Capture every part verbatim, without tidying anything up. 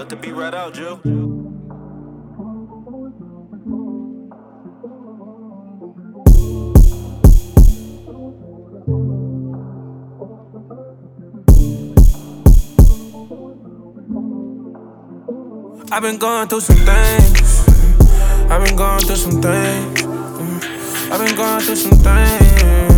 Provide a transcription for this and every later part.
let the beat right out, Jill. I've been going through some things. I've been going through some things. I've been going through some things.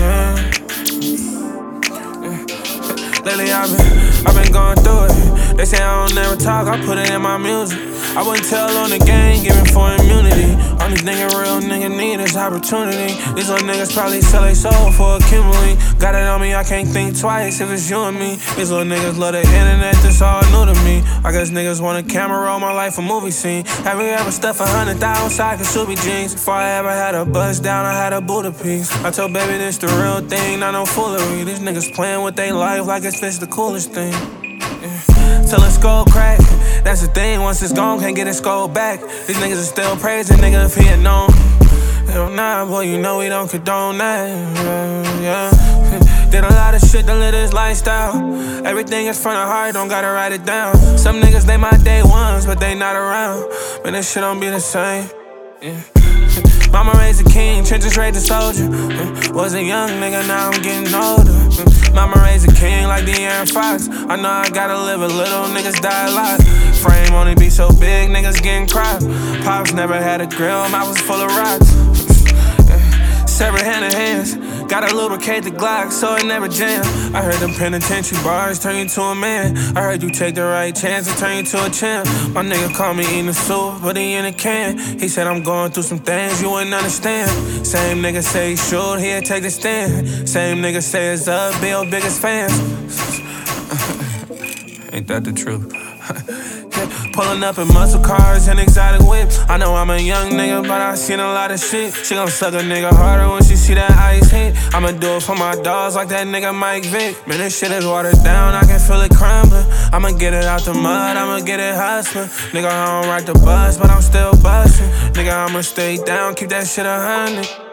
Lately I've been, I've been going through it. They say I don't never talk, I put it in my music. I wouldn't tell on the gang, giving for immunity. All these nigga real nigga need is opportunity. These little niggas probably sell they soul for a Kimberly. Got it on me, I can't think twice if it's you and me. These little niggas love the internet, this all new to me. I guess niggas want a camera roll my life a movie scene. Have you ever stuffed a hundred thousand side Kasubi jeans? Before I ever had a bust down, I had a Buddha piece. I told baby this the real thing, not no foolery. These niggas playing with their life like it's this the coolest thing. Yeah. Till it's skull crack. That's the thing, once it's gone, can't get it skull back. These niggas are still praising, nigga, if he had known. Hell nah, boy, you know we don't condone that. Yeah, yeah. Did a lot of shit to live this lifestyle. Everything is from the heart, don't gotta write it down. Some niggas, they my day ones, but they not around. Man, this shit don't be the same. Yeah. Mama raised a king, trenches raised a soldier. Was a young nigga, now I'm getting older. Mama raised a king like De'Aaron Fox. I know I gotta live a little, niggas die a lot. Frame only be so big, niggas getting cropped. Pops never had a grill, mouth was full of rocks. Severed hand in hands, gotta lubricate the Glock so it never jam. I heard them penitentiary bars turn you to a man. I heard you take the right chance and turn you to a champ. My nigga called me eating a soup, but he in a can. He said I'm going through some things you wouldn't understand. Same nigga say he should, he'll take the stand. Same nigga say it's up, be your biggest fans. Ain't that the truth? Pulling up in muscle cars and exotic whips. I know I'm a young nigga, but I seen a lot of shit. She gon' suck a nigga harder when she see that ice hit. I'ma do it for my dogs like that nigga Mike Vick. Man, this shit is watered down, I can feel it crumbling. I'ma get it out the mud, I'ma get it hustling. Nigga, I don't ride the bus, but I'm still bustin'. Nigga, I'ma stay down, keep that shit a hundred.